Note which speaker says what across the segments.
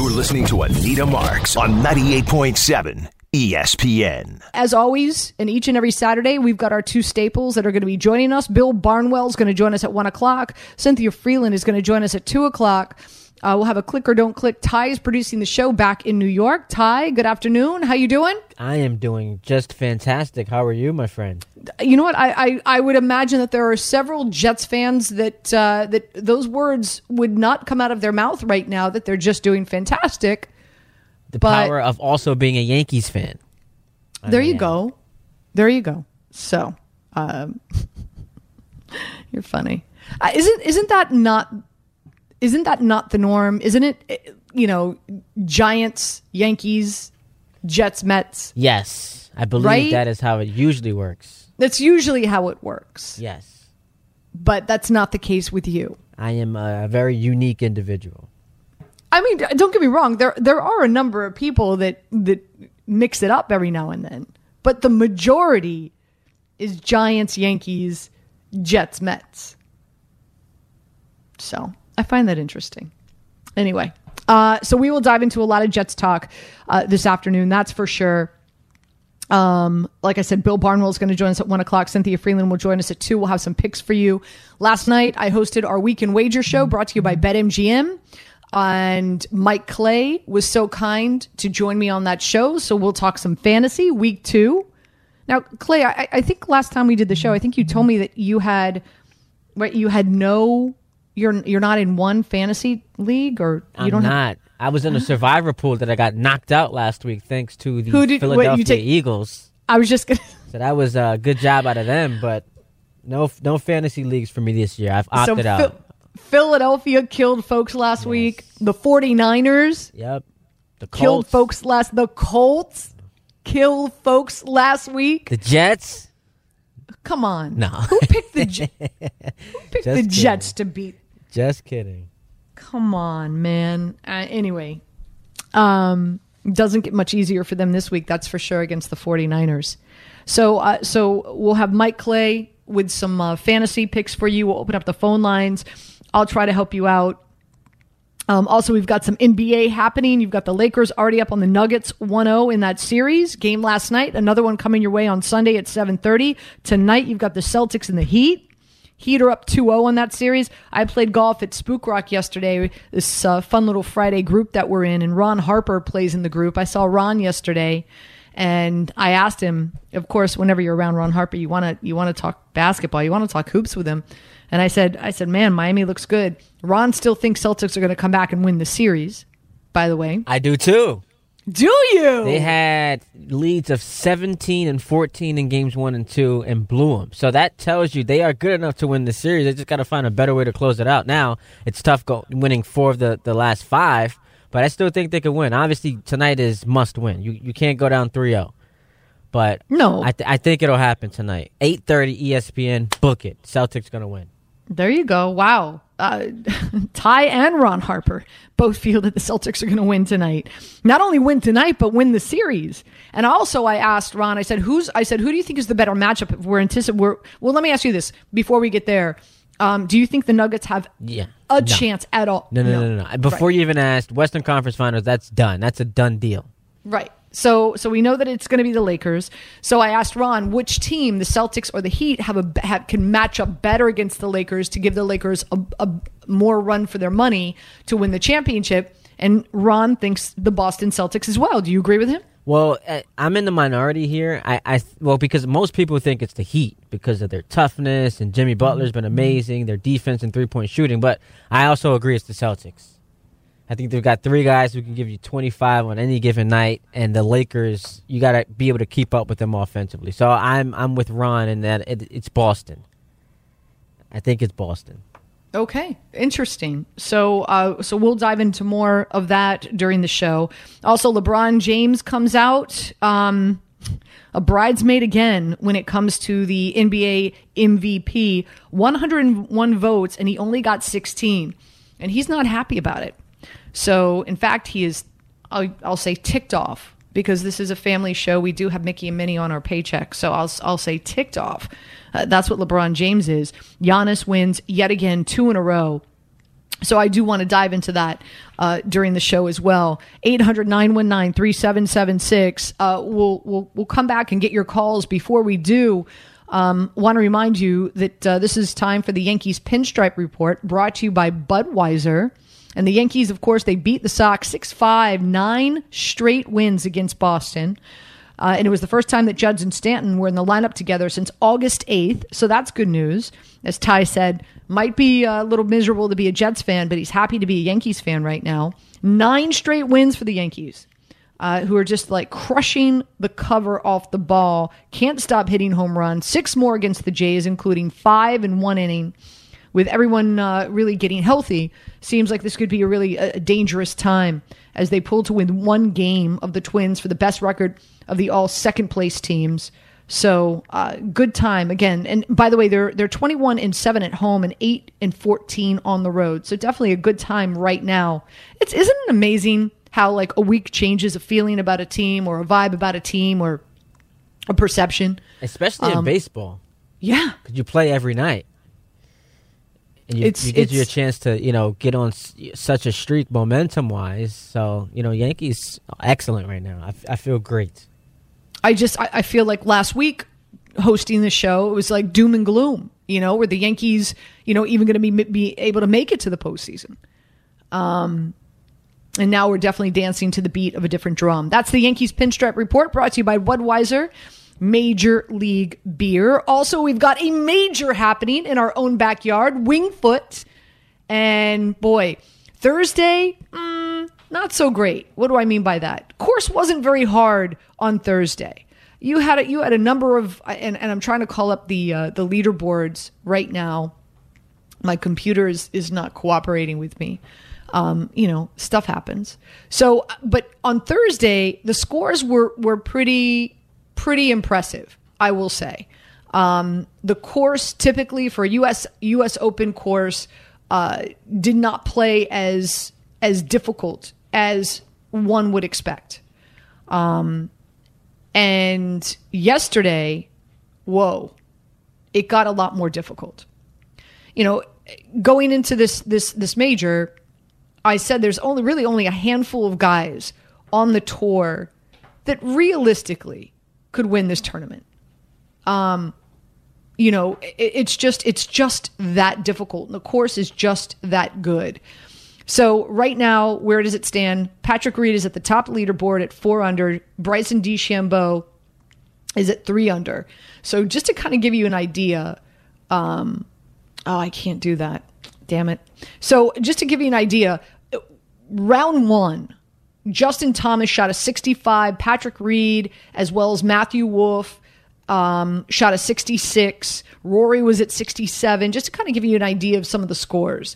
Speaker 1: You're listening to Anita Marks on 98.7 ESPN.
Speaker 2: As always, and each and every Saturday, we've got our two staples that are going to be joining us. Bill Barnwell is going to join us at 1 o'clock. Cynthia Freeland is going to join us at 2 o'clock. We'll have a click or don't click. Ty is producing the show back in New York. Ty, good afternoon. How you doing?
Speaker 3: I am doing just fantastic. How are you, my friend?
Speaker 2: You know what? I would imagine that there are several Jets fans that those words would not come out of their mouth right now, that they're just doing fantastic.
Speaker 3: The power of also being a Yankees fan.
Speaker 2: There you go. There you go. So, you're funny. Isn't that not the norm? Isn't it, Giants, Yankees, Jets, Mets?
Speaker 3: Yes. I believe that is how it usually works.
Speaker 2: That's usually how it works.
Speaker 3: Yes.
Speaker 2: But that's not the case with you.
Speaker 3: I am a very unique individual.
Speaker 2: I mean, don't get me wrong. There are a number of people that mix it up every now and then. But the majority is Giants, Yankees, Jets, Mets. So I find that interesting. Anyway, so we will dive into a lot of Jets talk this afternoon. That's for sure. Like I said, Bill Barnwell is going to join us at 1 o'clock. Cynthia Freeland will join us at 2. We'll have some picks for you. Last night, I hosted our Weekend Wager show brought to you by BetMGM. And Mike Clay was so kind to join me on that show. So we'll talk some fantasy week 2. Now, Clay, I think last time we did the show, I think you told me that you're not in one fantasy league, or you don't.
Speaker 3: I'm not. I was in a survivor pool that I got knocked out last week thanks to the Philadelphia Eagles.
Speaker 2: I was just gonna.
Speaker 3: So that was a good job out of them, but no fantasy leagues for me this year. I've opted out.
Speaker 2: Philadelphia killed folks last week. The 49ers.
Speaker 3: Yep. The Colts.
Speaker 2: Killed folks The Colts killed folks last week.
Speaker 3: The Jets.
Speaker 2: Come on.
Speaker 3: No.
Speaker 2: Who picked the Jets to beat?
Speaker 3: Just kidding.
Speaker 2: Come on, man. Anyway, doesn't get much easier for them this week, that's for sure, against the 49ers. So we'll have Mike Clay with some fantasy picks for you. We'll open up the phone lines. I'll try to help you out. Also, we've got some NBA happening. You've got the Lakers already up on the Nuggets 1-0 in that series. Game last night. Another one coming your way on Sunday at 7:30. Tonight, you've got the Celtics and the Heat. Heat are up 2-0 on that series. I played golf at Spook Rock yesterday, this fun little Friday group that we're in, and Ron Harper plays in the group. I saw Ron yesterday, and I asked him, of course, whenever you're around Ron Harper, you want to talk basketball, you want to talk hoops with him. And I said, man, Miami looks good. Ron still thinks Celtics are going to come back and win the series, by the way.
Speaker 3: I do too.
Speaker 2: Do you?
Speaker 3: They had leads of 17 and 14 in games 1 and 2 and blew them. So that tells you they are good enough to win the series. They just got to find a better way to close it out. Now, it's tough winning 4 of the last 5, but I still think they could win. Obviously, tonight is must win. You can't go down 3-0. But
Speaker 2: no,
Speaker 3: I think it'll happen tonight. 8:30 ESPN, book it. Celtics going to win.
Speaker 2: There you go. Wow. Ty and Ron Harper both feel that the Celtics are going to win tonight. Not only win tonight, but win the series. And also, I asked Ron, I said, who do you think is the better matchup if well, let me ask you this before we get there. Do you think the Nuggets have a chance at all?
Speaker 3: No. Before you even asked, Western Conference Finals, that's done. That's a done deal.
Speaker 2: Right. So we know that it's going to be the Lakers. So I asked Ron, which team, the Celtics or the Heat, can match up better against the Lakers to give the Lakers a more run for their money to win the championship. And Ron thinks the Boston Celtics as well. Do you agree with him?
Speaker 3: Well, I'm in the minority here. Because most people think it's the Heat because of their toughness, and Jimmy Butler's been amazing, their defense and three-point shooting. But I also agree it's the Celtics. I think they've got 3 guys who can give you 25 on any given night, and the Lakers, you got to be able to keep up with them offensively. So I'm with Ron in that it's Boston. I think it's Boston.
Speaker 2: Okay, interesting. So we'll dive into more of that during the show. Also, LeBron James comes out a bridesmaid again when it comes to the NBA MVP. 101 votes, and he only got 16, and he's not happy about it. So, in fact, he is, I'll say, ticked off, because this is a family show. We do have Mickey and Minnie on our paycheck, so I'll say ticked off. That's what LeBron James is. Giannis wins yet again 2 in a row. So I do want to dive into that during the show as well. 800-919-3776. We'll come back and get your calls. Before we do, want to remind you that this is time for the Yankees Pinstripe Report, brought to you by Budweiser. And the Yankees, of course, they beat the Sox 6-5, 9 straight wins against Boston. And it was the first time that Judge and Stanton were in the lineup together since August 8th. So that's good news. As Ty said, might be a little miserable to be a Jets fan, but he's happy to be a Yankees fan right now. 9 straight wins for the Yankees, who are just like crushing the cover off the ball. Can't stop hitting home runs. 6 more against the Jays, including 5 in 1 inning. With everyone really getting healthy, seems like this could be a really dangerous time as they pull to win 1 game of the Twins for the best record of the all second-place teams. So good time again. And by the way, they're 21-7 at home and 8-14 on the road. So definitely a good time right now. Isn't it amazing how like a week changes a feeling about a team or a vibe about a team or a perception,
Speaker 3: especially in baseball.
Speaker 2: Yeah,
Speaker 3: because you play every night. And it gives you a chance to, get on such a streak momentum-wise. So, Yankees excellent right now. I feel great. I feel like last week hosting the show, it was like doom and gloom, were the Yankees, even going to be able to make it to the postseason. And now we're definitely dancing to the beat of a different drum. That's the Yankees Pinstripe Report, brought to you by Budweiser, Major League Beer. Also, we've got a major happening in our own backyard, Wingfoot. And boy, Thursday, not so great. What do I mean by that? Course wasn't very hard on Thursday. You had a number of, and I'm trying to call up the leaderboards right now. My computer is not cooperating with me. Stuff happens. So, but on Thursday, the scores were pretty impressive, I will say. The course typically for a U.S. Open course did not play as difficult as one would expect. And yesterday, it got a lot more difficult. Going into this major, I said there's only a handful of guys on the tour that realistically could win this tournament. It's just that difficult. And the course is just that good. So right now, where does it stand? Patrick Reed is at the top leaderboard at 4 under. Bryson DeChambeau is at 3 under. So just to kind of give you an idea, I can't do that. Damn it. So just to give you an idea, round 1, Justin Thomas shot a 65. Patrick Reed, as well as Matthew Wolff, shot a 66. Rory was at 67. Just to kind of give you an idea of some of the scores.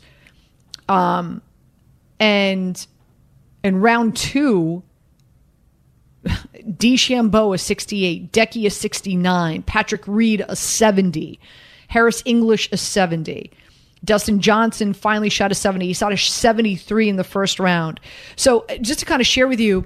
Speaker 3: And in round 2, DeChambeau a 68, Decky a 69, Patrick Reed a 70, Harris English a 70. Dustin Johnson finally shot a 70. He shot a 73 in the first round. So just to kind of share with you,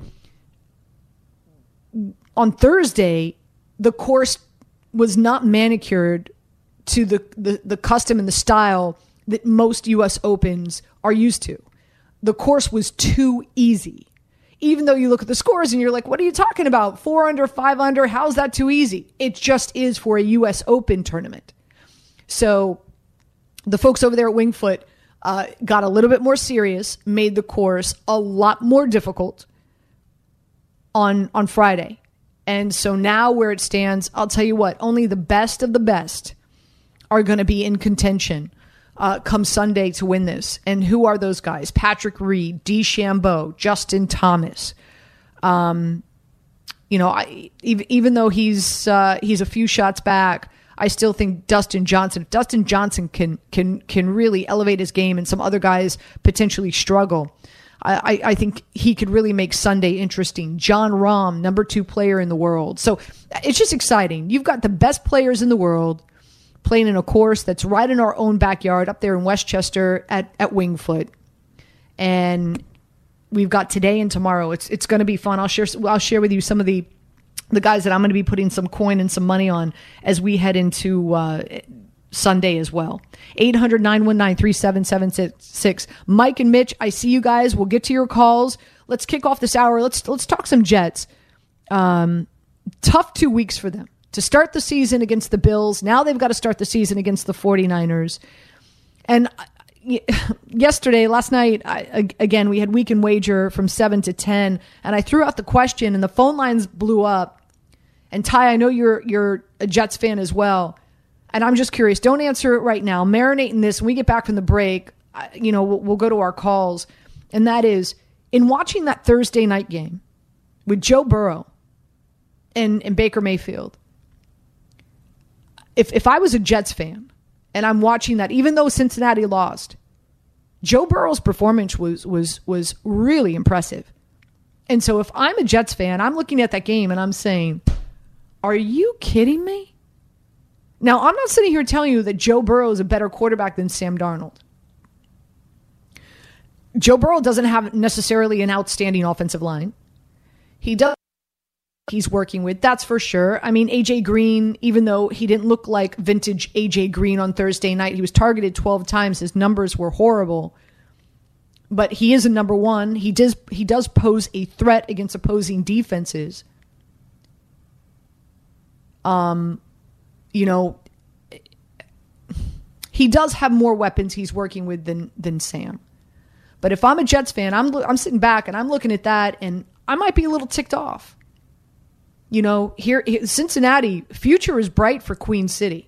Speaker 3: on Thursday, the course was not manicured to the custom and the style that most U.S. Opens are used to. The course was too easy. Even though you look at the scores and you're like, what are you talking about? 4 under, 5 under, how's that too easy? It just is for a U.S. Open tournament. So the folks over there at Wingfoot got a little bit more serious, made the course a lot more difficult on Friday. And so now where it stands, I'll tell you what, only the best of the best are going to be in contention come Sunday to win this. And who are those guys? Patrick Reed, DeChambeau, Justin Thomas. Even though he's a few shots back, I still think Dustin Johnson. If Dustin Johnson can really elevate his game, and some other guys potentially struggle, I think he could really make Sunday interesting. Jon Rahm, number 2 player in the world. So it's just exciting. You've got the best players in the world playing in a course that's right in our own backyard up there in Westchester at Wingfoot. And we've got today and tomorrow. It's going to be fun. I'll share with you some of the guys that I'm going to be putting some coin and some money on as we head into
Speaker 2: Sunday as well. 800-919-3776. Mike and Mitch, I see you guys. We'll get to your calls. Let's kick off this hour. Let's talk some Jets. Tough 2 weeks for them to start the season against the Bills. Now they've got to start the season against the 49ers. And last night, again, we had Weekend Wager from 7 to 10, and I threw out the question, and the phone lines blew up. And Ty, I know you're a Jets fan as well, and I'm just curious. Don't answer it right now. Marinate in this. When we get back from the break, we'll go to our calls, and that is, in watching that Thursday night game with Joe Burrow and Baker Mayfield, if I was a Jets fan and I'm watching that, even though Cincinnati lost, Joe Burrow's performance was really impressive. And so if I'm a Jets fan, I'm looking at that game and I'm saying, are you kidding me? Now, I'm not sitting here telling you that Joe Burrow is a better quarterback than Sam Darnold. Joe Burrow doesn't have necessarily an outstanding offensive line. He does. He's working with, that's for sure. I mean, AJ Green, even though he didn't look like vintage AJ Green on Thursday night, he was targeted 12 times. His numbers were horrible. But he is a number one. He does pose a threat against opposing defenses. He does have more weapons he's working with than Sam. But if I'm a Jets fan, I'm sitting back and I'm looking at that, and I might be a little ticked off. Here Cincinnati, future is bright for Queen City.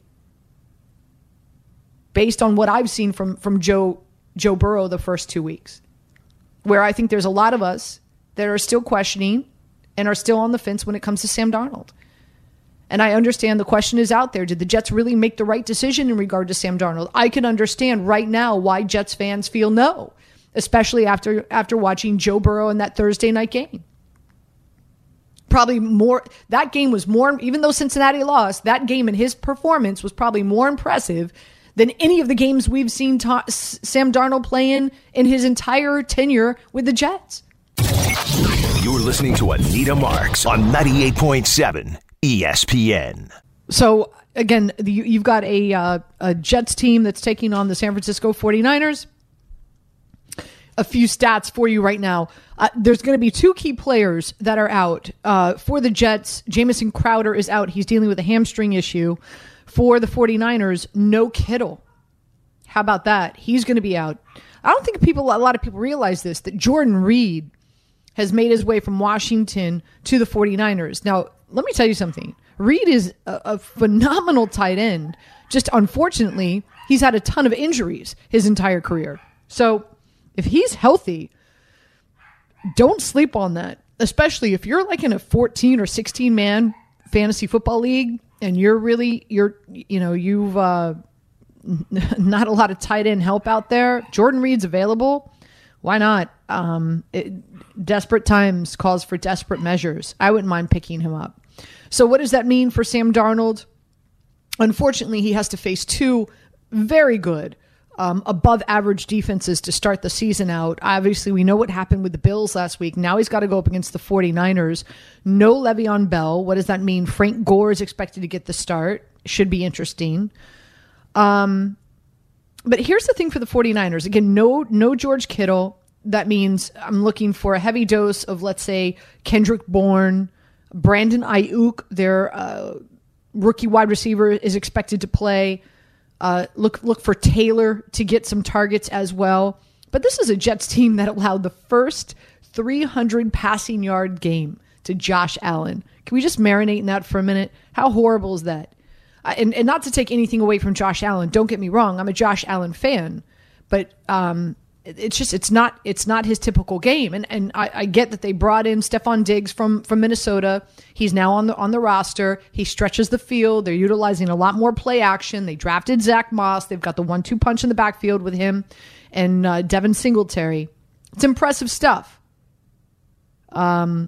Speaker 2: Based on what I've seen from Joe Burrow the first 2 weeks, where I think there's a lot of us that are still questioning and are still on the fence when it comes to Sam Darnold. And I understand the question is out there. Did the Jets really make the right decision in regard to Sam Darnold? I can understand right now why Jets fans feel no, especially after watching Joe Burrow in that Thursday night game. Probably more, that game was more, even though Cincinnati lost, that game and his performance was probably more impressive than any of the games we've seen Sam Darnold play in his entire tenure with the Jets.
Speaker 1: You're listening to Anita Marks on 98.7 ESPN.
Speaker 2: So, again, you've got a Jets team that's taking on the San Francisco 49ers. A few stats for you right now. There's going to be two key players that are out. For the Jets, Jamison Crowder is out. He's dealing with a hamstring issue. For the 49ers, no Kittle. How about that? He's going to be out. I don't think a lot of people realize this, that Jordan Reed has made his way from Washington to the 49ers. Now, let me tell you something. Reed is a phenomenal tight end. Just unfortunately, he's had a ton of injuries his entire career. So if he's healthy, don't sleep on that, especially if you're like in a 14 or 16 man fantasy football league and you've not a lot of tight end help out there. Jordan Reed's available. Why not? Desperate times calls for desperate measures. I wouldn't mind picking him up. So what does that mean for Sam Darnold? Unfortunately, he has to face two very good above average defenses to start the season out. Obviously, we know what happened with the Bills last week. Now he's got to go up against the 49ers. No Le'Veon Bell. What does that mean? Frank Gore is expected to get the start. Should be interesting. But here's the thing for the 49ers. Again, no George Kittle. That means I'm looking for a heavy dose of, let's say, Kendrick Bourne, Brandon Ayuk, their rookie wide receiver, is expected to play. Look for Taylor to get some targets as well. But this is a Jets team that allowed the first 300 passing yard game to Josh Allen. Can we just marinate in that for a minute? How horrible is that? And not to take anything away from Josh Allen. Don't get me wrong. I'm a Josh Allen fan. But it's not his typical game. And I get that they brought in Stephon Diggs from Minnesota. He's now on the roster. He stretches the field. They're utilizing a lot more play action. They drafted Zach Moss. They've got the 1-2 punch in the backfield with him and Devin Singletary. It's impressive stuff. But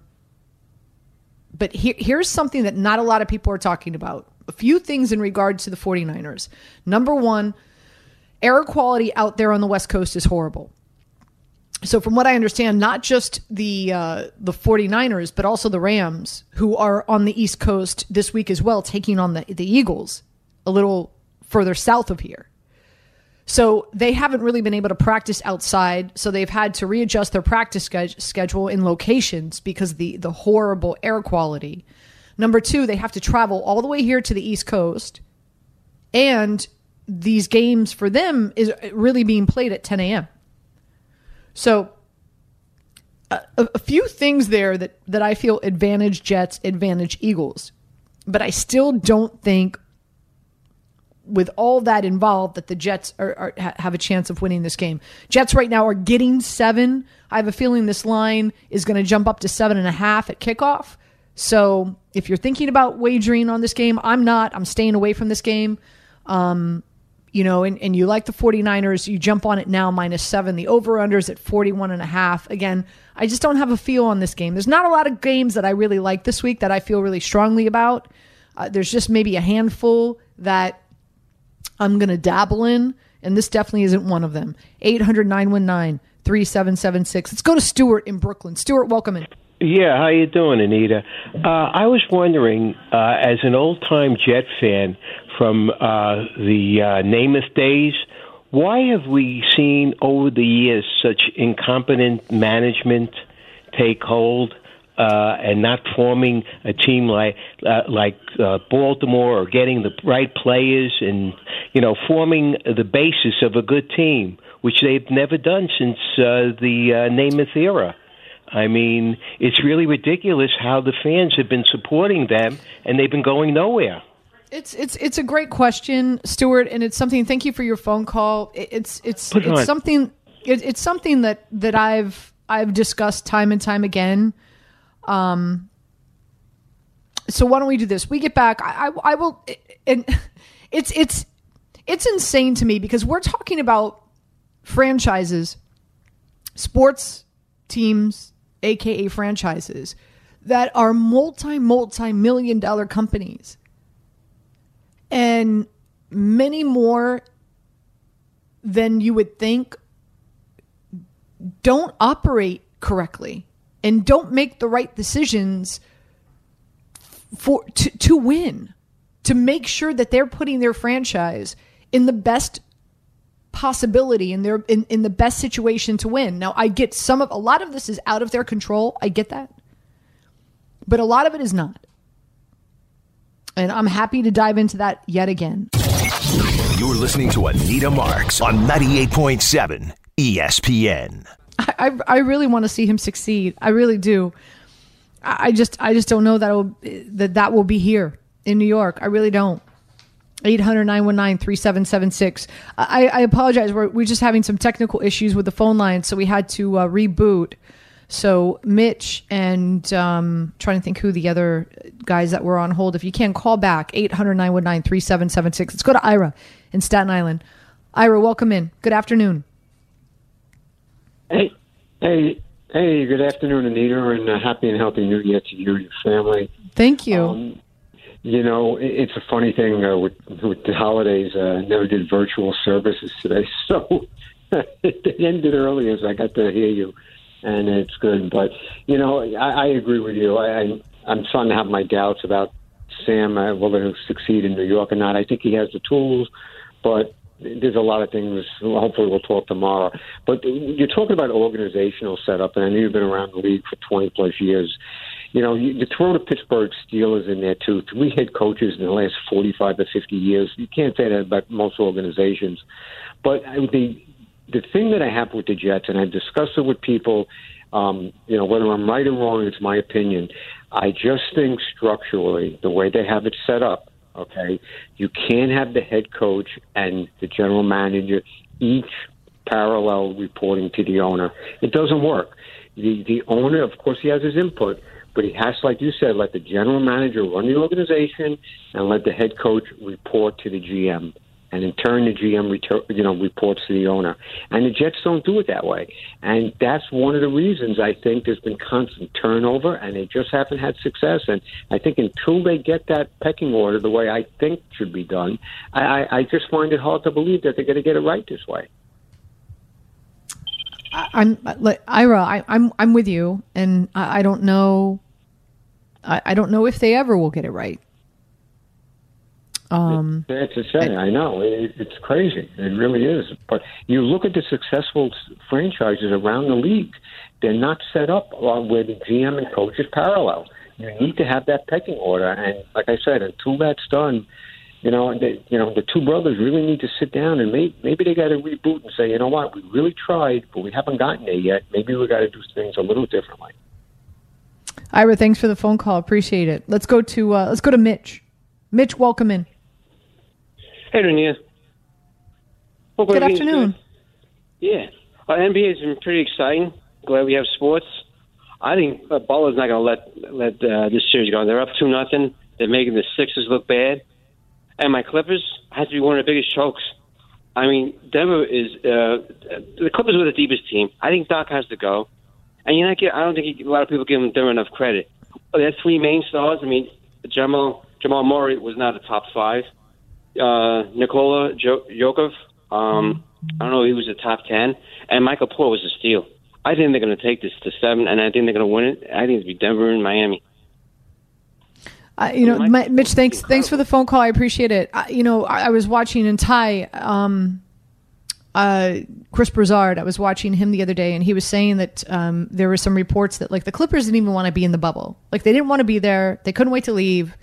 Speaker 2: here's something that not a lot of people are talking about. A few things in regard to the 49ers. Number one, air quality out there on the West Coast is horrible. So from what I understand, not just the 49ers, but also the Rams, who are on the East Coast this week as well, taking on the Eagles a little further south of here. So they haven't really been able to practice outside. So they've had to readjust their practice schedule in locations because of the horrible air quality. Number two, they have to travel all the way here to the East Coast. And these games for them is really being played at 10 a.m. So a few things there that I feel advantage Jets, advantage Eagles. But I still don't think, with all that involved, that the Jets have a chance of winning this game. Jets right now are getting 7. I have a feeling this line is going to jump up to 7.5 at kickoff. So if you're thinking about wagering on this game, I'm not. I'm staying away from this game. And you like the 49ers, you jump on it now -7. The over-under is at 41.5. Again, I just don't have a feel on this game. There's not a lot of games that I really like this week that I feel really strongly about. There's just maybe a handful that I'm going to dabble in, and this definitely isn't one of them. 800-919-3776. Let's go to Stuart in Brooklyn. Stuart, welcome in.
Speaker 4: Yeah, how you doing, Anita? I was wondering, as an old-time Jet fan from the Namath days, why have we seen over the years such incompetent management take hold and not forming a team like Baltimore, or getting the right players and forming the basis of a good team, which they've never done since the Namath era? I mean, it's really ridiculous how the fans have been supporting them, and they've been going nowhere.
Speaker 2: It's a great question, Stuart, and it's something. Thank you for your phone call. It's something that I've discussed time and time again. So why don't we do this? We get back. I will, and it's insane to me because we're talking about franchises, sports teams, aka franchises, that are multi-million dollar companies, and many more than you would think don't operate correctly and don't make the right decisions to win, to make sure that they're putting their franchise in the best possibility, in the best situation to win. Now, I get a lot of this is out of their control. I get that. But a lot of it is not. And I'm happy to dive into that yet again.
Speaker 1: You're listening to Anita Marks on 98.7 ESPN.
Speaker 2: I really want to see him succeed. I really do. I just don't know that will be here in New York. I really don't. 800-919-3776. I apologize. We're just having some technical issues with the phone line, so we had to reboot. So Mitch and trying to think who the other guys that were on hold. If you can, call back, 800-919-3776. Let's go to Ira in Staten Island. Ira, welcome in. Good afternoon.
Speaker 5: Hey, good afternoon, Anita, and happy and healthy New Year to you and your family.
Speaker 2: Thank you.
Speaker 5: It's a funny thing with the holidays. I never did virtual services today, so it ended early as I got to hear you, and it's good. But, I agree with you. I'm starting to have my doubts about Sam, whether he'll succeed in New York or not. I think he has the tools, but there's a lot of things. Hopefully we'll talk tomorrow. But you're talking about organizational setup, and I know you've been around the league for 20-plus years. You throw the Pittsburgh Steelers in there, too. 3 head coaches in the last 45 to 50 years. You can't say that about most organizations. But the thing that I have with the Jets, and I've discussed it with people, whether I'm right or wrong, it's my opinion. I just think structurally, the way they have it set up, okay, you can't have the head coach and the general manager each parallel reporting to the owner. It doesn't work. The owner, of course, he has his input, but he has, like you said, let the general manager run the organization and let the head coach report to the GM. And in turn, the GM reports to the owner. And the Jets don't do it that way. And that's one of the reasons I think there's been constant turnover, and they just haven't had success. And I think until they get that pecking order the way I think should be done, I just find it hard to believe that they're going to get it right this way.
Speaker 2: Ira, I'm with you, and I don't know. I don't know if they ever will get it right.
Speaker 5: It's to say, I know. It's crazy. It really is. But you look at the successful franchises around the league, they're not set up where the GM and coach is parallel. You need to have that pecking order. And like I said, until that's done, the two brothers really need to sit down and maybe they got to reboot and say, you know what, we really tried, but we haven't gotten there yet. Maybe we got to do things a little differently.
Speaker 2: Ira, thanks for the phone call. Appreciate it. Let's go to Mitch. Mitch, welcome in.
Speaker 6: Hey, Rania.
Speaker 2: Good afternoon.
Speaker 6: Yeah. NBA has been pretty exciting. Glad we have sports. I think Butler's not going to let this series go. They're up 2-0. They're making the Sixers look bad. And my Clippers has to be one of the biggest chokes. I mean, Denver is the Clippers were the deepest team. I think Doc has to go. And I don't think a lot of people give Denver enough credit. But they have three main stars. I mean, Jamal Murray was not a top five. Nikola Jokic, I don't know if he was a top 10. And Michael Porter was a steal. I think they're going to take this to 7, and I think they're going to win it. I think it's be Denver and Miami.
Speaker 2: Mitch, thanks for the phone call. I appreciate it. I was watching and Ty, Chris Broussard. I was watching him the other day, and he was saying that there were some reports that the Clippers didn't even want to be in the bubble. They didn't want to be there. They couldn't wait to leave.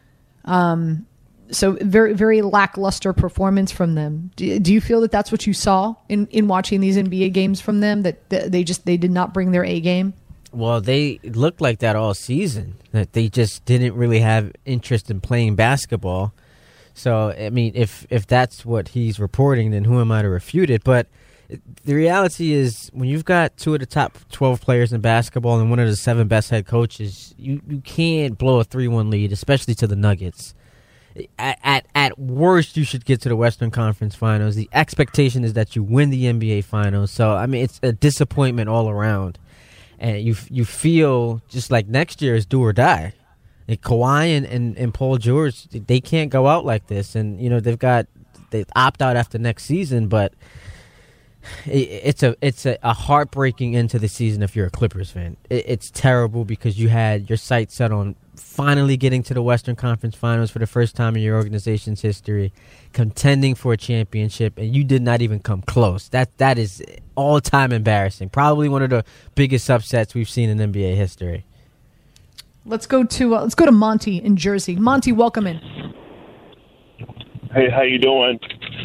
Speaker 2: So very, very lackluster performance from them. Do you feel that that's what you saw in watching these NBA games from them? That they did not bring their A game?
Speaker 3: Well, they looked like that all season. That they just didn't really have interest in playing basketball. So, I mean, if that's what he's reporting, then who am I to refute it? But the reality is, when you've got two of the top 12 players in basketball and one of the 7 best head coaches, you can't blow a 3-1 lead, especially to the Nuggets. At worst, you should get to the Western Conference Finals. The expectation is that you win the NBA Finals. So, I mean, it's a disappointment all around. And you feel just like next year is do or die. Like Kawhi and Paul George, they can't go out like this. And, they opt out after next season, but it's a heartbreaking end to the season if you're a Clippers fan. It's terrible because you had your sights set on finally getting to the Western Conference Finals for the first time in your organization's history, contending for a championship, and you did not even come close. That is all-time embarrassing. Probably one of the biggest upsets we've seen in NBA history.
Speaker 2: Let's go to Monty in Jersey. Monty, welcome in.
Speaker 7: Hey, how you doing?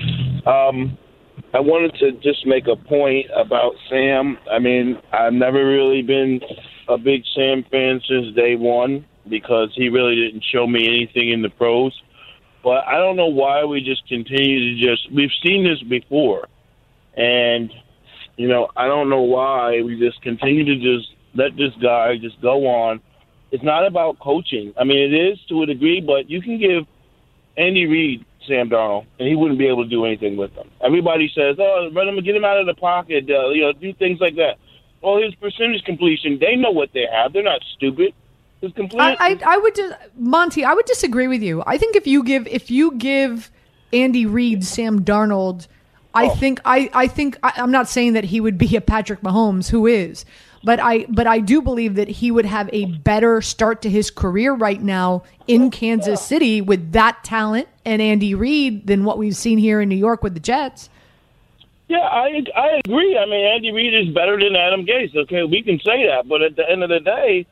Speaker 7: I wanted to just make a point about Sam. I mean, I've never really been a big Sam fan since day one because he really didn't show me anything in the pros. But I don't know why we just continue to we've seen this before. And, I don't know why we just continue to just let this guy just go on. It's not about coaching. I mean, it is to a degree, but you can give Andy Reid Sam Darnold, and he wouldn't be able to do anything with them. Everybody says, let him get him out of the pocket, do things like that. Well, his percentage completion, they know what they have. They're not stupid. His complete.
Speaker 2: Monty, I would disagree with you. I think if you give Andy Reid Sam Darnold, I think I'm not saying that he would be a Patrick Mahomes, who is. But I do believe that he would have a better start to his career right now in Kansas City with that talent and Andy Reid than what we've seen here in New York with the Jets.
Speaker 7: Yeah, I agree. I mean, Andy Reid is better than Adam Gase. Okay, we can say that. But at the end of the day,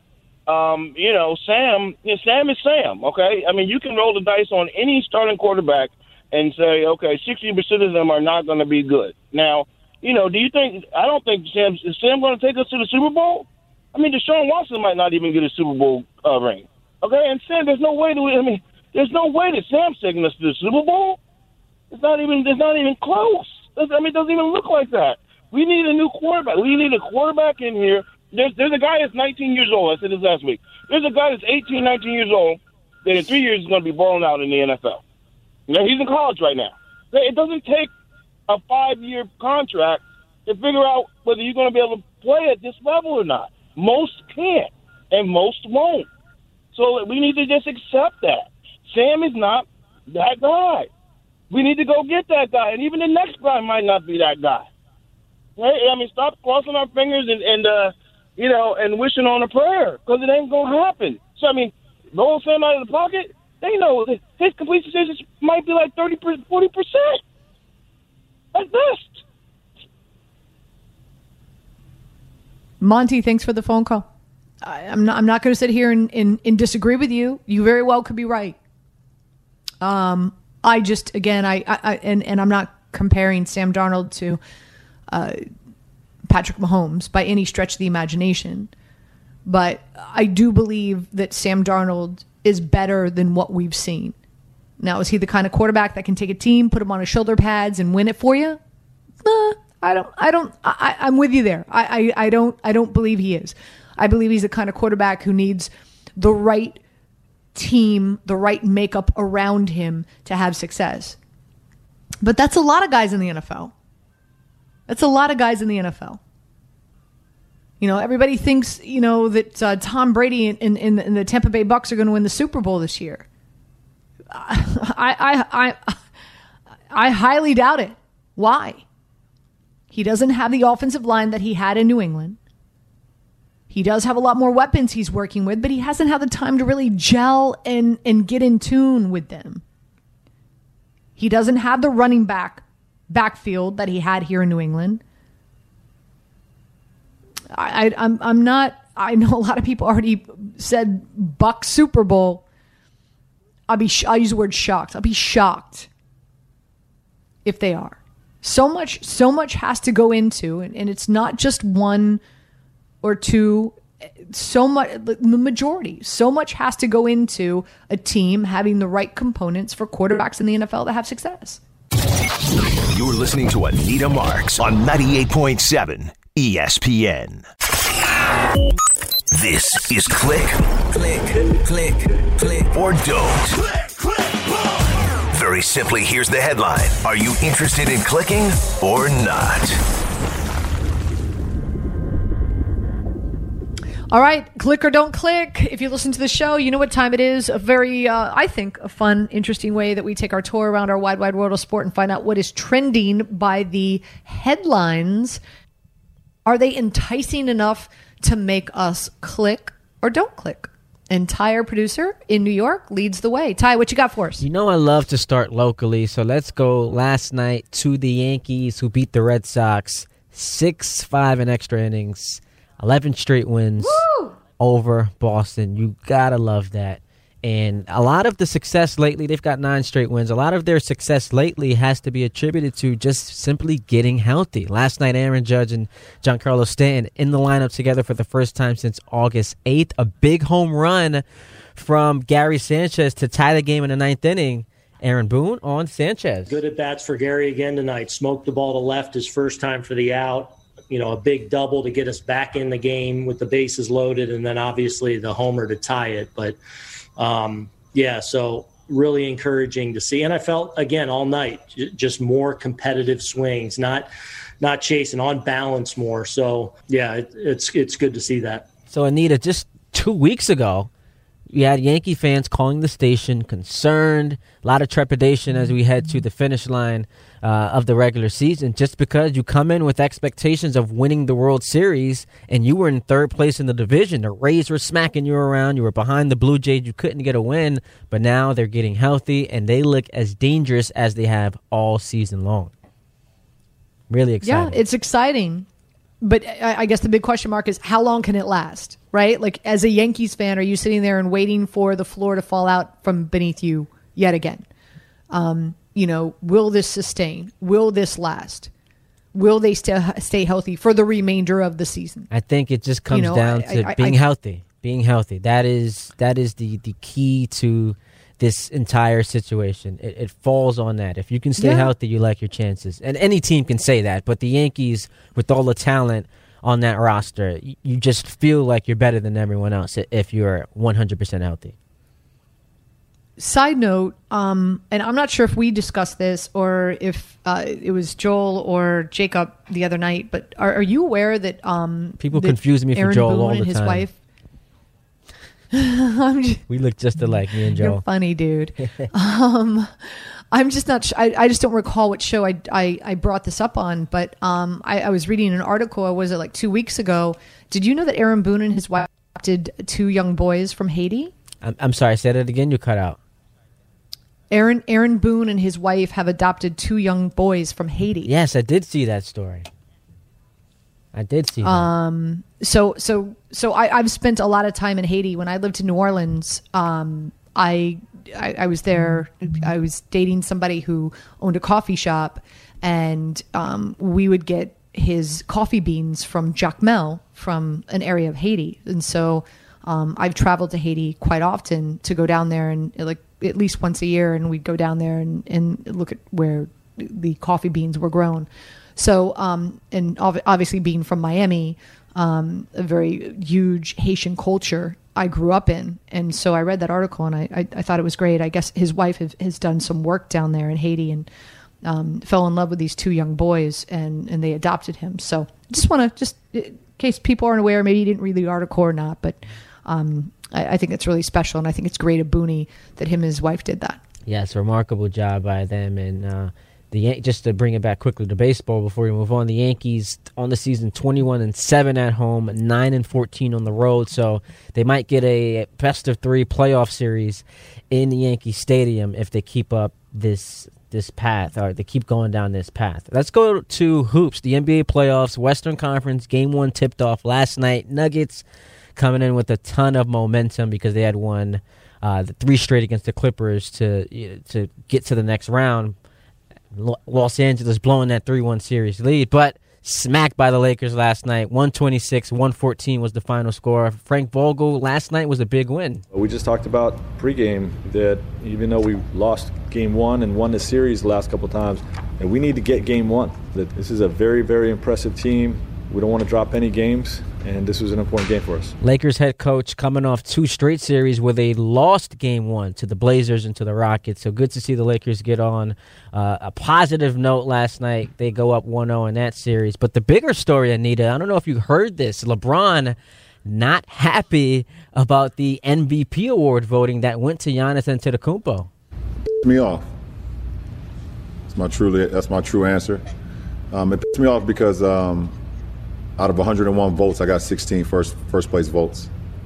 Speaker 7: Sam is Sam. Okay, I mean, you can roll the dice on any starting quarterback and say, okay, 60% of them are not going to be good. Now, do you think – I don't think is Sam going to take us to the Super Bowl? I mean, Deshaun Watson might not even get a Super Bowl ring. Okay, and Sam, there's no way that Sam's taking us to the Super Bowl. It's not even close. It doesn't even look like that. We need a new quarterback. We need a quarterback in here. There's a guy that's 19 years old. I said this last week. There's a guy that's 18, 19 years old that in 3 years is going to be balling out in the NFL. He's in college right now. It doesn't take a 5-year contract to figure out whether you're going to be able to play at this level or not. Most can't, and most won't. So we need to just accept that. Sam is not that guy. We need to go get that guy, and even the next guy might not be that guy. Right? I mean, stop crossing our fingers and wishing on a prayer, because it ain't going to happen. So, I mean, roll Sam out of the pocket, They know that his completion percentage might be like 30%, 40% at best.
Speaker 2: Monty, thanks for the phone call. I'm not going to sit here and disagree with you. You very well could be right. I just, again, and I'm not comparing Sam Darnold to Patrick Mahomes by any stretch of the imagination, but I do believe that Sam Darnold is better than what we've seen. Now, is he the kind of quarterback that can take a team, put him on his shoulder pads, and win it for you? I'm with you there. I don't believe he is. I believe he's the kind of quarterback who needs the right team, the right makeup around him to have success. But that's a lot of guys in the NFL. You know, everybody thinks, you know, that Tom Brady and the Tampa Bay Bucks are going to win the Super Bowl this year. I highly doubt it. Why? He doesn't have the offensive line that he had in New England. He does have a lot more weapons he's working with, but he hasn't had the time to really gel and get in tune with them. He doesn't have the running backfield that he had here in New England. I'm not. I know a lot of people already said Bucs Super Bowl. I'll use the word shocked. I'll be shocked if they are. So much has to go into, and it's not just one or two. So much, the majority. So much has to go into a team having the right components for quarterbacks in the NFL to have success.
Speaker 1: You're listening to Anita Marks on 98.7 ESPN. This is Click, or Don't. Very simply, here's the headline. Are you interested in clicking or not?
Speaker 2: All right, click or don't click. If you listen to the show, you know what time it is. A very, I think, a fun, interesting way that we take our tour around our wide world of sport and find out what is trending by the headlines. Are they enticing enough to make us click or don't click? And Ty, our producer in New York, leads the way. Ty, what you got for us?
Speaker 3: You know I love to start locally, so let's go last night to the Yankees, who beat the Red Sox 6-5 in extra innings. 11 straight wins.
Speaker 2: Woo!
Speaker 3: Over Boston. You gotta love that. And a lot of the success lately, they've got 9 straight wins. A lot of their success lately has to be attributed to just simply getting healthy. Last night, Aaron Judge and Giancarlo Stanton in the lineup together for the first time since August 8th. A big home run from Gary Sanchez to tie the game in the 9th inning. Aaron Boone on Sanchez.
Speaker 8: Good at bats for Gary again tonight. Smoked the ball to left his first time for the out. You know, a big double to get us back in the game with the bases loaded, and then obviously the homer to tie it. But, so really encouraging to see. And I felt, again, all night, just more competitive swings, not chasing, on balance more. So, yeah, it's good to see that.
Speaker 3: So, Anita, just 2 weeks ago, you had Yankee fans calling the station concerned, a lot of trepidation as we head to the finish line of the regular season, just because you come in with expectations of winning the World Series and you were in third place in the division. The Rays were smacking you around. You were behind the Blue Jays. You couldn't get a win, but now they're getting healthy and they look as dangerous as they have all season long. Really exciting.
Speaker 2: Yeah, it's exciting. But I guess the big question mark is, how long can it last, right? Like, as a Yankees fan, are you sitting there and waiting for the floor to fall out from beneath you yet again? Will this sustain? Will this last? Will they stay healthy for the remainder of the season?
Speaker 3: I think it just comes down to being healthy. Being healthy. That is the key to this entire situation. It falls on that. If you can stay healthy, you like your chances. And any team can say that, but the Yankees, with all the talent on that roster, you just feel like you're better than everyone else if you're 100% healthy.
Speaker 2: Side note, and I'm not sure if we discussed this or if it was Joel or Jacob the other night, but are you aware that
Speaker 3: people confuse me for Joel
Speaker 2: Boone
Speaker 3: all the
Speaker 2: and his
Speaker 3: time.
Speaker 2: Wife,
Speaker 3: we look just alike, me and Joe.
Speaker 2: You're funny, dude. I'm just not. I just don't recall what show I brought this up on. But I was reading an article. Was it like 2 weeks ago? Did you know that Aaron Boone and his wife adopted 2 young boys from Haiti?
Speaker 3: I'm sorry. Say that again. You cut out.
Speaker 2: Aaron Boone and his wife have adopted 2 young boys from Haiti.
Speaker 3: Yes, I did see that story. I did see that.
Speaker 2: So I've spent a lot of time in Haiti. When I lived in New Orleans, I was there. I was dating somebody who owned a coffee shop, and we would get his coffee beans from Jacmel, from an area of Haiti. And so I've traveled to Haiti quite often to go down there, and like at least once a year, and we'd go down there and look at where the coffee beans were grown. So, and obviously being from Miami, a very huge Haitian culture I grew up in. And so I read that article, and I thought it was great. I guess his wife has done some work down there in Haiti, and fell in love with these 2 young boys, and they adopted him. So just want to, in case people aren't aware, maybe you didn't read the article or not, but I think it's really special, and I think it's great of Booney that him and his wife did that.
Speaker 3: Yes, remarkable job by them. And just to bring it back quickly to baseball before we move on, the Yankees on the season 21-7 at home, 9-14 on the road. So they might get a best of 3 playoff series in the Yankee Stadium if they keep up this path, or they keep going down this path. Let's go to hoops. The NBA playoffs, Western Conference, Game 1 tipped off last night. Nuggets coming in with a ton of momentum because they had won the 3 straight against the Clippers to get to the next round. Los Angeles blowing that 3-1 series lead, but smacked by the Lakers last night. 126-114 was the final score. Frank Vogel, last night was a big win.
Speaker 9: We just talked about pregame that even though we lost Game 1 and won the series the last couple of times, that we need to get Game 1. That this is a very, very impressive team. We don't want to drop any games, and this was an important game for us.
Speaker 3: Lakers head coach coming off 2 straight series where they lost Game 1 to the Blazers and to the Rockets. So good to see the Lakers get on a positive note last night. They go up 1-0 in that series. But the bigger story, Anita, I don't know if you heard this, LeBron not happy about the MVP award voting that went to Giannis Antetokounmpo.
Speaker 10: Pissed me off. That's my true answer. It pissed me off because out of 101 votes, I got 16 first place votes.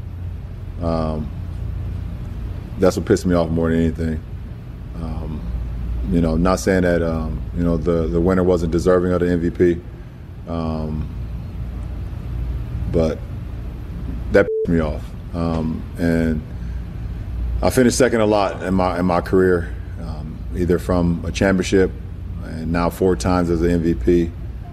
Speaker 10: That's what pissed me off more than anything. Not saying that the winner wasn't deserving of the MVP, but that pissed me off. And I finished second a lot in my career, either from a championship and now 4 times as an MVP.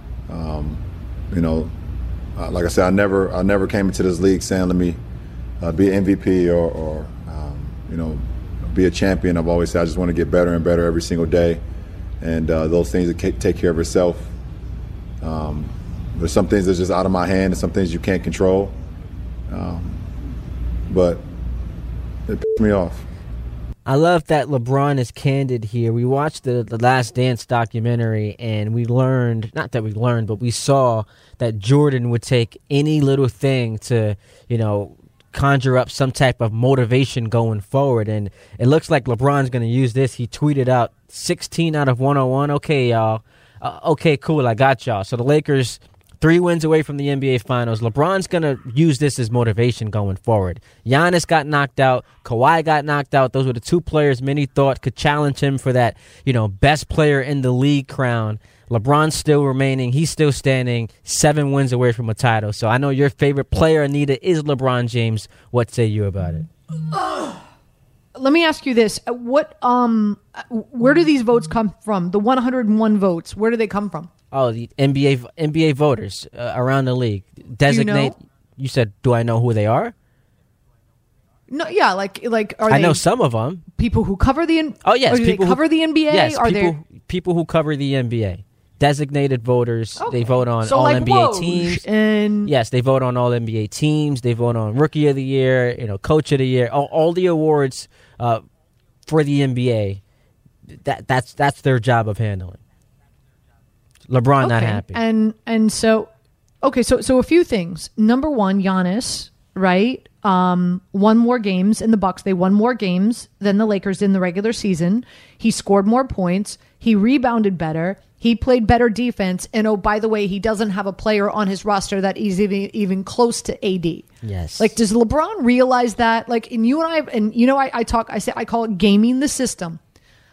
Speaker 10: Like I said, I never came into this league saying let me be an MVP or be a champion. I've always said I just want to get better and better every single day, and those things take care of itself. There's some things that's just out of my hand and some things you can't control, but it pissed me off.
Speaker 3: I love that LeBron is candid here. We watched the Last Dance documentary, and we saw that Jordan would take any little thing to, conjure up some type of motivation going forward. And it looks like LeBron's going to use this. He tweeted out 16 out of 101. Okay, y'all. Okay, cool. I got y'all. So the Lakers 3 wins away from the NBA Finals. LeBron's going to use this as motivation going forward. Giannis got knocked out. Kawhi got knocked out. Those were the 2 players many thought could challenge him for that, best player in the league crown. LeBron's still remaining. He's still standing 7 wins away from a title. So I know your favorite player, Anita, is LeBron James. What say you about it?
Speaker 2: Let me ask you this. Where do these votes come from? The 101 votes, where do they come from?
Speaker 3: Oh, the NBA voters around the league. Designate. You said, do I know who they are?
Speaker 2: No, yeah, like are
Speaker 3: I
Speaker 2: they
Speaker 3: know some of them.
Speaker 2: People who cover the
Speaker 3: Oh yes,
Speaker 2: do people they cover the NBA?
Speaker 3: Yes,
Speaker 2: are
Speaker 3: people who cover the NBA. Designated voters.
Speaker 2: Okay.
Speaker 3: They vote on
Speaker 2: so
Speaker 3: all
Speaker 2: like
Speaker 3: NBA
Speaker 2: Woj
Speaker 3: teams.
Speaker 2: And
Speaker 3: yes, they vote on all NBA teams. They vote on Rookie of the Year, Coach of the Year, all the awards for the NBA. That's their job of handling. LeBron not happy.
Speaker 2: And so so a few things. Number 1, Giannis, right? Won more games in the Bucks. They won more games than the Lakers in the regular season. He scored more points. He rebounded better. He played better defense. And oh, by the way, he doesn't have a player on his roster that is even close to AD.
Speaker 3: Yes.
Speaker 2: Like, does LeBron realize that? Like, and you and I talk, I call it gaming the system.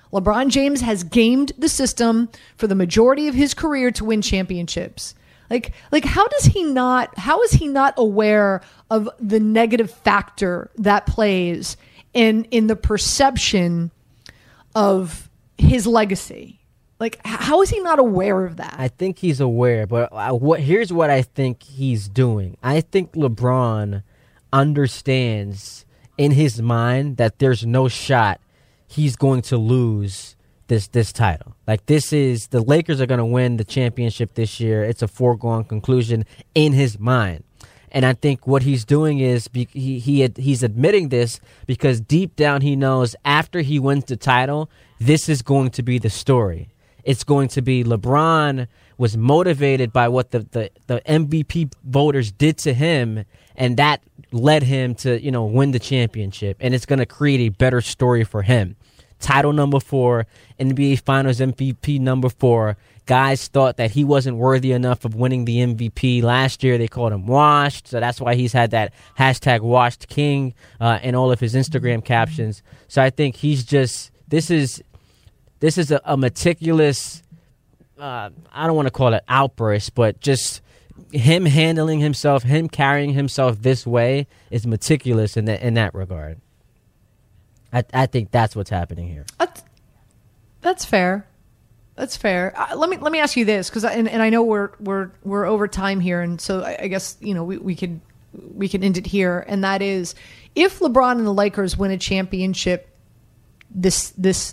Speaker 2: LeBron James has gamed the system for the majority of his career to win championships. Like how is he not aware of the negative factor that plays in the perception of his legacy? Like, how is he not aware of that?
Speaker 3: I think he's aware, but here's what I think he's doing. I think LeBron understands in his mind that there's no shot he's going to lose this title. Like, the Lakers are going to win the championship this year. It's a foregone conclusion in his mind. And I think what he's doing is he's admitting this because deep down he knows after he wins the title, this is going to be the story. It's going to be LeBron was motivated by what the MVP voters did to him, and that led him to, win the championship. And it's going to create a better story for him. Title number 4, NBA Finals MVP number 4. Guys thought that he wasn't worthy enough of winning the MVP last year. They called him washed, so that's why he's had that hashtag washed king in all of his Instagram captions. So I think he's just this is a meticulous. I don't want to call it outburst, but just him handling himself, him carrying himself this way is meticulous in that regard. I think that's what's happening here.
Speaker 2: That's fair. That's fair. Let me ask you this, because I know we're over time here, and so I guess we can end it here, and that is, if LeBron and the Lakers win a championship this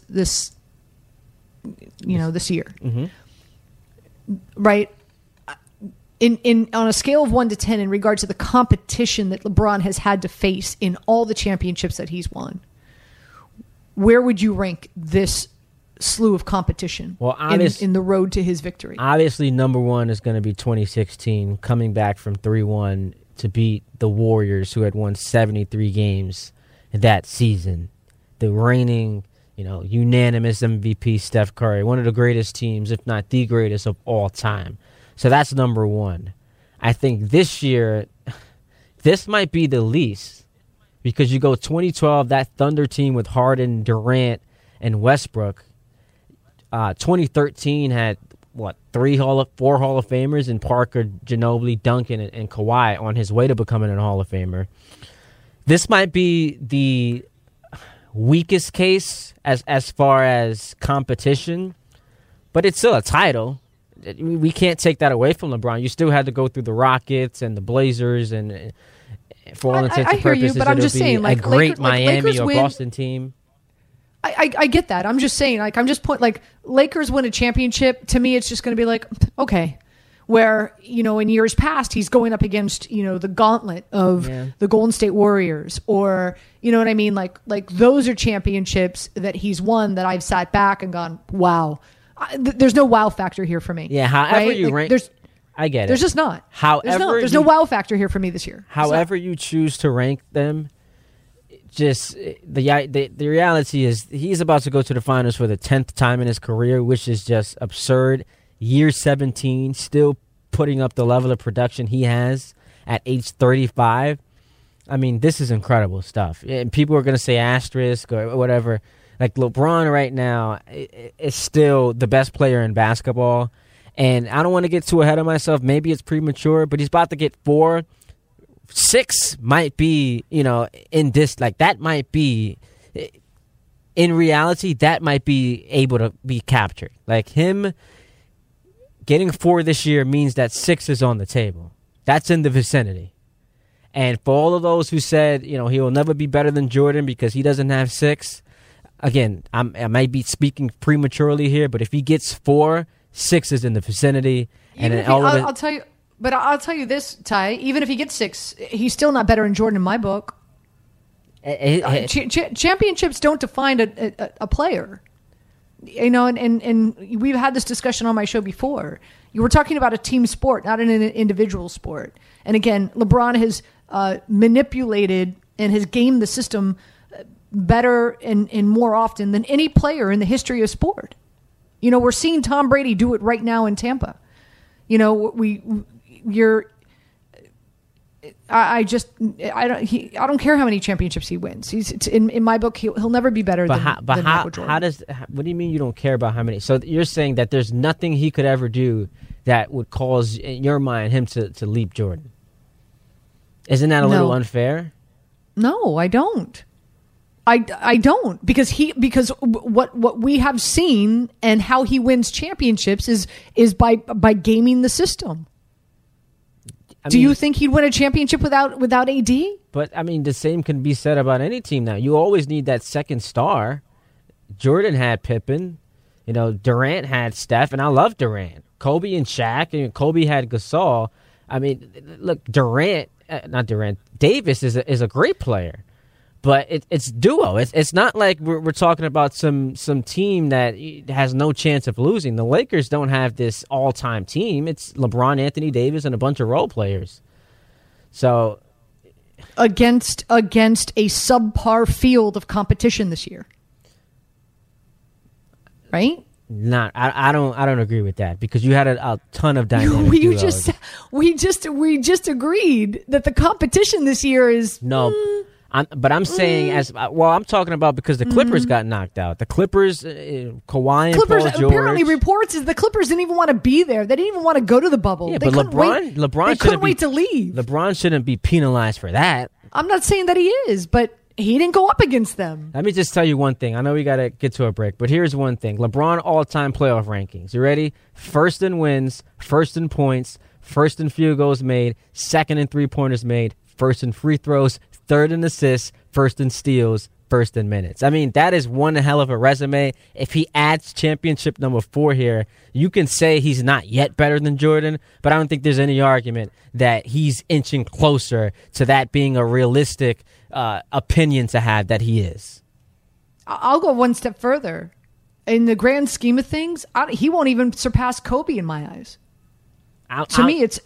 Speaker 2: year,
Speaker 3: mm-hmm.
Speaker 2: right? In on a scale of 1 to 10, in regard to the competition that LeBron has had to face in all the championships that he's won, where would you rank this slew of competition in the road to his victory?
Speaker 3: Obviously, number 1 is going to be 2016, coming back from 3-1 to beat the Warriors, who had won 73 games that season. The reigning, unanimous MVP, Steph Curry, one of the greatest teams, if not the greatest of all time. So that's number 1. I think this year, this might be the least, because you go 2012, that Thunder team with Harden, Durant, and Westbrook. 2013 had, 4 Hall of Famers in Parker, Ginobili, Duncan, and Kawhi on his way to becoming a Hall of Famer. This might be the weakest case as far as competition, but it's still a title. We can't take that away from LeBron. You still had to go through the Rockets and the Blazers, and for all intents and purposes,
Speaker 2: but I'm just saying,
Speaker 3: a great Miami
Speaker 2: Lakers
Speaker 3: or
Speaker 2: win,
Speaker 3: Boston team.
Speaker 2: I get that. I'm just saying, Lakers win a championship. To me, it's just going to be okay. Where, in years past, he's going up against, the gauntlet of the Golden State Warriors, or, you know what I mean? Like those are championships that he's won that I've sat back and gone, wow. There's no wow factor here for me.
Speaker 3: Yeah, however you rank. I get it.
Speaker 2: There's just not. There's no wow factor here for me this year.
Speaker 3: However you choose to rank them, just the reality is he's about to go to the finals for the 10th time in his career, which is just absurd. Year 17, still putting up the level of production he has at age 35. I mean, this is incredible stuff. And people are going to say asterisk or whatever. Like, LeBron right now is still the best player in basketball. And I don't want to get too ahead of myself. Maybe it's premature, but he's about to get 4. 6 might be, in this, that might be, in reality, that might be able to be captured. Like, him getting 4 this year means that 6 is on the table. That's in the vicinity. And for all of those who said, he will never be better than Jordan because he doesn't have 6, again, I might be speaking prematurely here, but if he gets 4, 6 is in the vicinity.
Speaker 2: I'll tell you. But I'll tell you this, Ty. Even if he gets 6, he's still not better than Jordan in my book. Championships don't define a player. And we've had this discussion on my show before. You were talking about a team sport, not an individual sport. And again, LeBron has manipulated and has gamed the system better and more often than any player in the history of sport. We're seeing Tom Brady do it right now in Tampa. I don't care how many championships he wins. He's in my book. He'll never be better than Michael Jordan.
Speaker 3: What do you mean you don't care about how many? So you're saying that there's nothing he could ever do that would cause, in your mind, him to leap Jordan? Isn't that a little unfair?
Speaker 2: No, I don't. I don't, because what we have seen and how he wins championships is by gaming the system. Do you think he'd win a championship without AD?
Speaker 3: But I mean, the same can be said about any team now. You always need that second star. Jordan had Pippen, Durant had Steph, and I love Durant. Kobe and Shaq, and Kobe had Gasol. I mean, look, Davis is a great player. But it's duo. It's not like we're talking about some team that has no chance of losing. The Lakers don't have this all-time team. It's LeBron, Anthony Davis, and a bunch of role players. So
Speaker 2: against a subpar field of competition this year, right?
Speaker 3: I don't agree with that, because you had a ton of dynamic duos.
Speaker 2: We just agreed that the competition this year is
Speaker 3: But I'm saying I'm talking about because the Clippers got knocked out. The Clippers, Kawhi and Paul George.
Speaker 2: Apparently reports is the Clippers didn't even want to be there. They didn't even want to go to the bubble.
Speaker 3: Yeah,
Speaker 2: they
Speaker 3: but LeBron
Speaker 2: couldn't wait to leave.
Speaker 3: LeBron shouldn't be penalized for that.
Speaker 2: I'm not saying that he is, but he didn't go up against them.
Speaker 3: Let me just tell you one thing. I know we got to get to a break, but here's one thing. LeBron all-time playoff rankings. You ready? First in wins, first in points, first in field goals made, second in three-pointers made, first in free throws, third in assists, first in steals, first in minutes. I mean, that is one hell of a resume. If he adds championship number 4 here, you can say he's not yet better than Jordan, but I don't think there's any argument that he's inching closer to that being a realistic opinion to have that he is.
Speaker 2: I'll go one step further. In the grand scheme of things, he won't even surpass Kobe in my eyes. To me, it's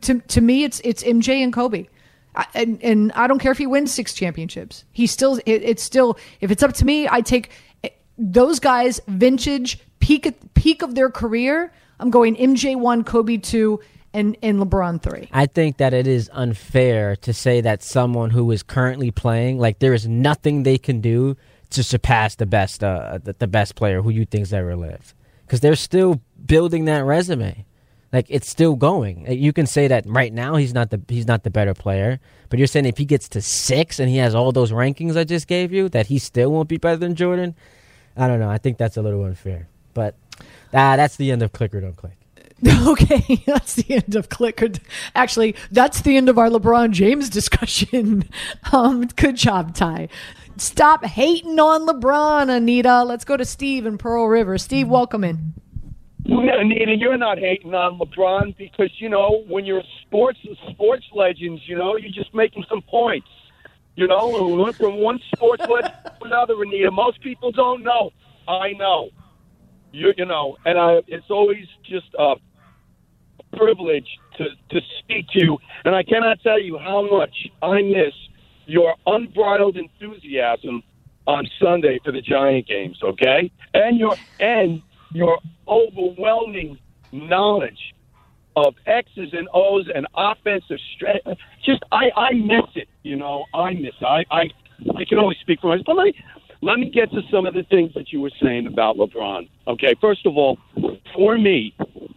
Speaker 2: MJ and Kobe. And I don't care if he wins 6 championships. It's still, if it's up to me, I take those guys, vintage, peak of their career. I'm going MJ 1, Kobe 2, and LeBron 3.
Speaker 3: I think that it is unfair to say that someone who is currently playing, like, there is nothing they can do to surpass the best player who you think's ever lived, because they're still building that resume. Like, it's still going. You can say that right now he's not the better player, but you're saying if he gets to 6 and he has all those rankings I just gave you, that he still won't be better than Jordan? I don't know. I think that's a little unfair. But that's the end of Click or Don't Click.
Speaker 2: Okay, that's the end of Click or... Actually, that's the end of our LeBron James discussion. Good job, Ty. Stop hating on LeBron, Anita. Let's go to Steve in Pearl River. Steve, welcome in.
Speaker 11: Anita, you're not hating on LeBron because, when you're sports legends, you're just making some points. We went from one sports legend to another, Anita. Most people don't know. I know. It's always just a privilege to speak to you. And I cannot tell you how much I miss your unbridled enthusiasm on Sunday for the Giant games, okay? And your overwhelming knowledge of X's and O's and offensive strategy. Just, I miss it, I miss it. I can only speak for myself. But let me get to some of the things that you were saying about LeBron. Okay, first of all, for me,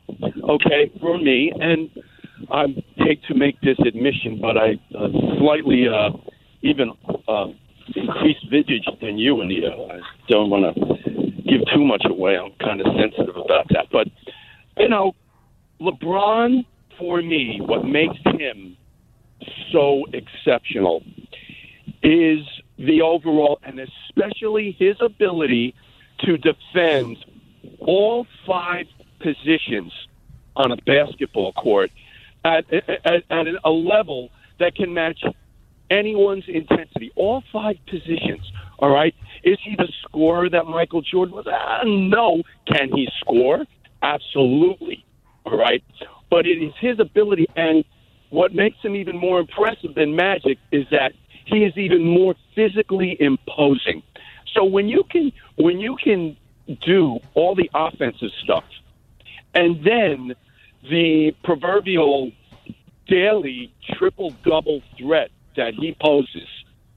Speaker 11: and I hate to make this admission, but I slightly even increased vintage than you, Anita. I don't want to give too much away. I'm kind of sensitive about that. But, LeBron, for me, what makes him so exceptional is the overall, and especially his ability to defend all 5 positions on a basketball court at a level that can match anyone's intensity. All 5 positions, all right? Is he the scorer that Michael Jordan was? No. Can he score? Absolutely, all right? But it is his ability, and what makes him even more impressive than Magic is that he is even more physically imposing. So when you can do all the offensive stuff, and then the proverbial daily triple-double threat that he poses.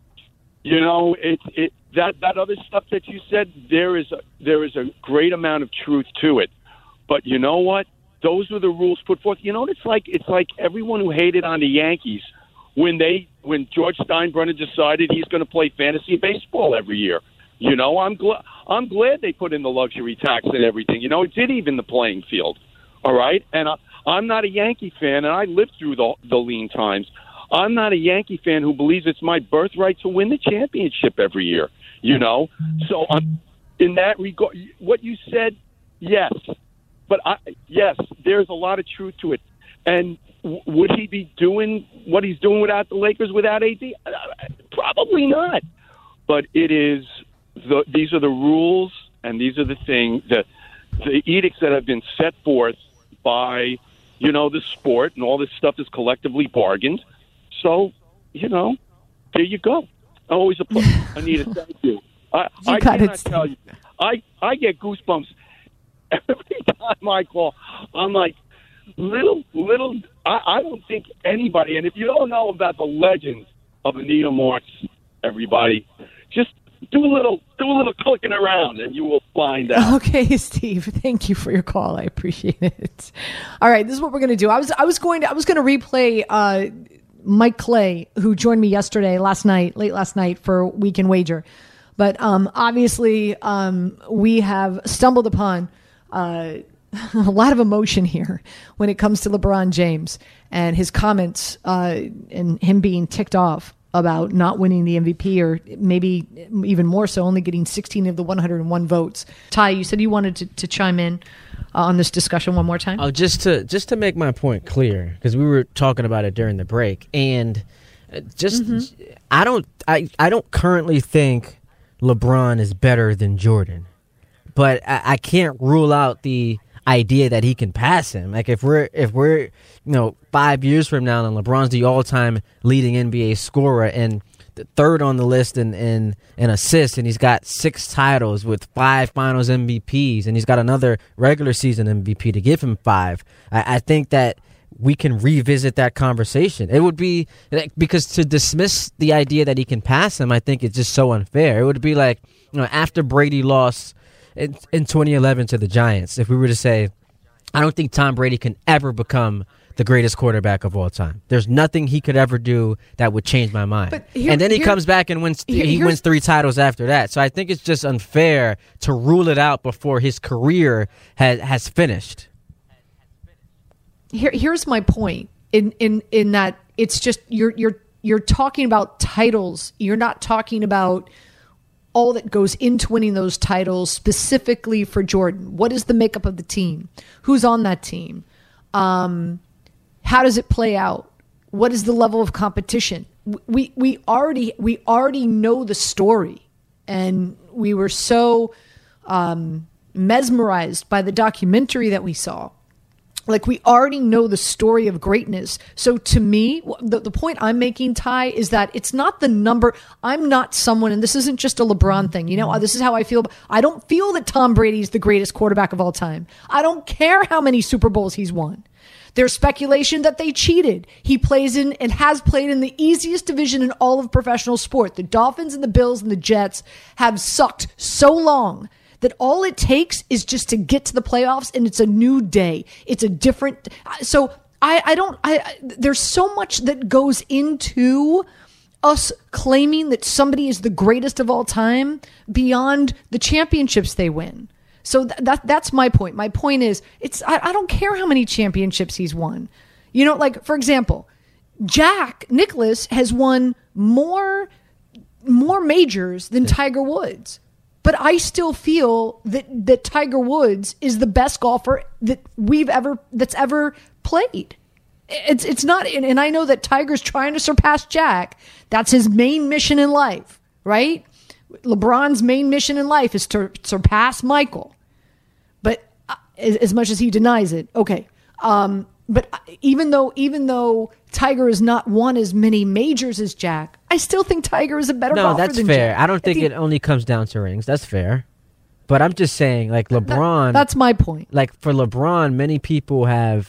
Speaker 11: You know, that other stuff that you said, there is a great amount of truth to it. But you know what? Those were the rules put forth. You know what it's like? It's like everyone who hated on the Yankees when George Steinbrenner decided he's going to play fantasy baseball every year. You know, I'm glad they put in the luxury tax and everything. You know, it did even the playing field. All right? And I'm not a Yankee fan, and I lived through the lean times. I'm not a Yankee fan who believes it's my birthright to win the championship every year, you know? So in that regard, what you said, yes. But yes, there's a lot of truth to it. And would he be doing what he's doing without the Lakers, without AD? Probably not. But these are the rules, and these are the things, the edicts that have been set forth by, you know, the sport, and all this stuff is collectively bargained. So, you know, there you go. Always a pleasure. Anita, thank you. I cannot tell you. I get goosebumps every time I call. I'm like, little. I don't think anybody, and if you don't know about the legend of Anita Marks, everybody, just do a little clicking around, and you will find out.
Speaker 2: Okay, Steve. Thank you for your call. I appreciate it. All right, this is what we're going to do. I was going to replay Mike Clay, who joined me late last night for Weekend Wager. But obviously, we have stumbled upon a lot of emotion here when it comes to LeBron James and his comments and him being ticked off about not winning the MVP, or maybe even more so, only getting 16 of the 101 votes. Ty, you said you wanted to chime in on this discussion one more time?
Speaker 3: Oh, just to make my point clear, because we were talking about it during the break, and I don't currently think LeBron is better than Jordan, but I can't rule out the idea that he can pass him. Like if we're 5 years from now and LeBron's the all-time leading NBA scorer and the third on the list in assists, and he's got 6 titles with 5 Finals MVPs, and he's got another regular season MVP to give him 5. I think that we can revisit that conversation. It would be because to dismiss the idea that he can pass him, I think it's just so unfair. It would be like, after Brady lost in 2011 to the Giants, if we were to say, I don't think Tom Brady can ever become the greatest quarterback of all time. There's nothing he could ever do that would change my mind. And then he comes back and wins 3 titles after that. So I think it's just unfair to rule it out before his career has finished.
Speaker 2: Here's my point in that it's just you're talking about titles. You're not talking about all that goes into winning those titles specifically for Jordan. What is the makeup of the team? Who's on that team? How does it play out? What is the level of competition? We already know the story, and we were so mesmerized by the documentary that we saw. Like, we already know the story of greatness. So to me, the point I'm making, Ty, is that it's not the number. I'm not someone, and this isn't just a LeBron thing. This is how I feel. I don't feel that Tom Brady is the greatest quarterback of all time. I don't care how many Super Bowls he's won. There's speculation that they cheated. He plays in and has played in the easiest division in all of professional sport. The Dolphins and the Bills and the Jets have sucked so long that all it takes is just to get to the playoffs, and it's a new day. It's a different. So there's so much that goes into us claiming that somebody is the greatest of all time beyond the championships they win. So that's my point. My point is, I don't care how many championships he's won. Like, for example, Jack Nicklaus has won more majors than Tiger Woods. But I still feel that Tiger Woods is the best golfer that's ever played. It's not, and I know that Tiger's trying to surpass Jack. That's his main mission in life, right? LeBron's main mission in life is to surpass Michael. But as much as he denies it, okay. But even though Tiger has not won as many majors as Jack, I still think Tiger is a better golfer than Jack. No, that's
Speaker 3: fair. I don't think it only comes down to rings. That's fair. But I'm just saying, like, LeBron...
Speaker 2: That's my point.
Speaker 3: Like, for LeBron, many people have,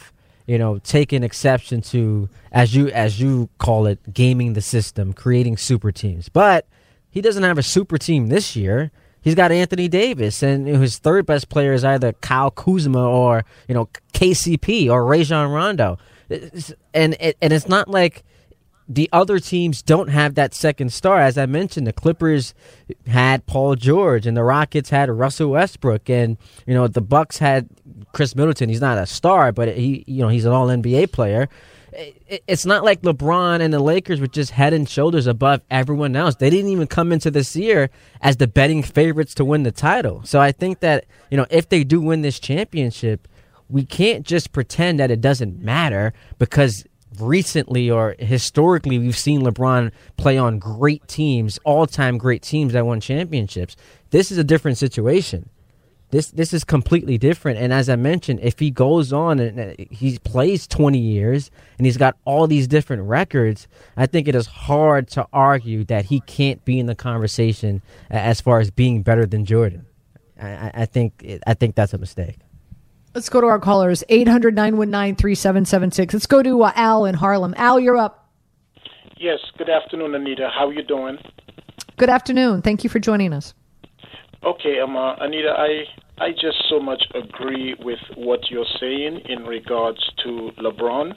Speaker 3: taking exception to, as you call it, gaming the system, creating super teams. But he doesn't have a super team this year. He's got Anthony Davis, and his third best player is either Kyle Kuzma or KCP or Rajon Rondo. And it's not like the other teams don't have that second star. As I mentioned, the Clippers had Paul George, and the Rockets had Russell Westbrook, and the Bucks had Chris Middleton. He's not a star, but he's an All-NBA player. It's not like LeBron and the Lakers were just head and shoulders above everyone else. They didn't even come into this year as the betting favorites to win the title. So I think that, if they do win this championship, we can't just pretend that it doesn't matter, because recently or historically we've seen LeBron play on great teams, all-time great teams that won championships. This is a different situation. This is completely different. And as I mentioned, if he goes on and he plays 20 years and he's got all these different records, I think it is hard to argue that he can't be in the conversation as far as being better than Jordan. I think that's a mistake.
Speaker 2: Let's go to our callers, 800-919-3776. Let's go to Al in Harlem. Al, you're up.
Speaker 12: Yes, good afternoon, Anita. How are you doing?
Speaker 2: Good afternoon. Thank you for joining us.
Speaker 12: Okay, Anita, I just so much agree with what you're saying in regards to LeBron.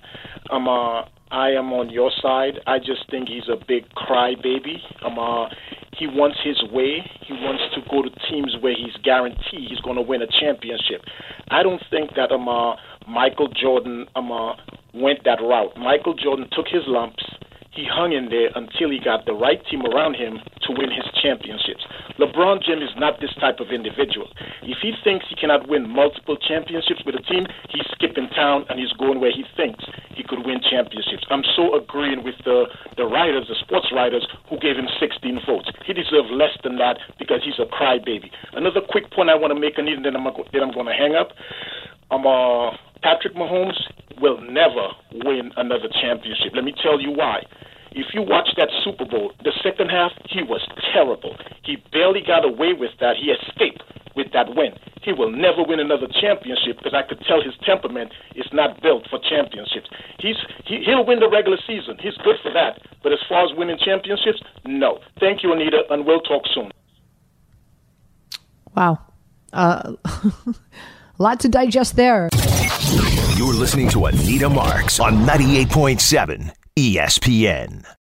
Speaker 12: I am on your side. I just think he's a big crybaby. He wants his way. He wants to go to teams where he's guaranteed he's going to win a championship. I don't think that Michael Jordan went that route. Michael Jordan took his lumps. He hung in there until he got the right team around him to win his championships. LeBron James is not this type of individual. If he thinks he cannot win multiple championships with a team, he's skipping town and he's going where he thinks he could win championships. I'm so agreeing with the writers, the sports writers, who gave him 16 votes. He deserves less than that because he's a crybaby. Another quick point I want to make, Anita, then I'm going to hang up. Patrick Mahomes will never win another championship. Let me tell you why. If you watch that Super Bowl, the second half, he was terrible. He barely got away with that. He escaped with that win. He will never win another championship because I could tell his temperament is not built for championships. He'll win the regular season. He's good for that. But as far as winning championships, no. Thank you, Anita, and we'll talk soon.
Speaker 2: Wow. A lot to digest there.
Speaker 1: You're listening to Anita Marks on 98.7 ESPN.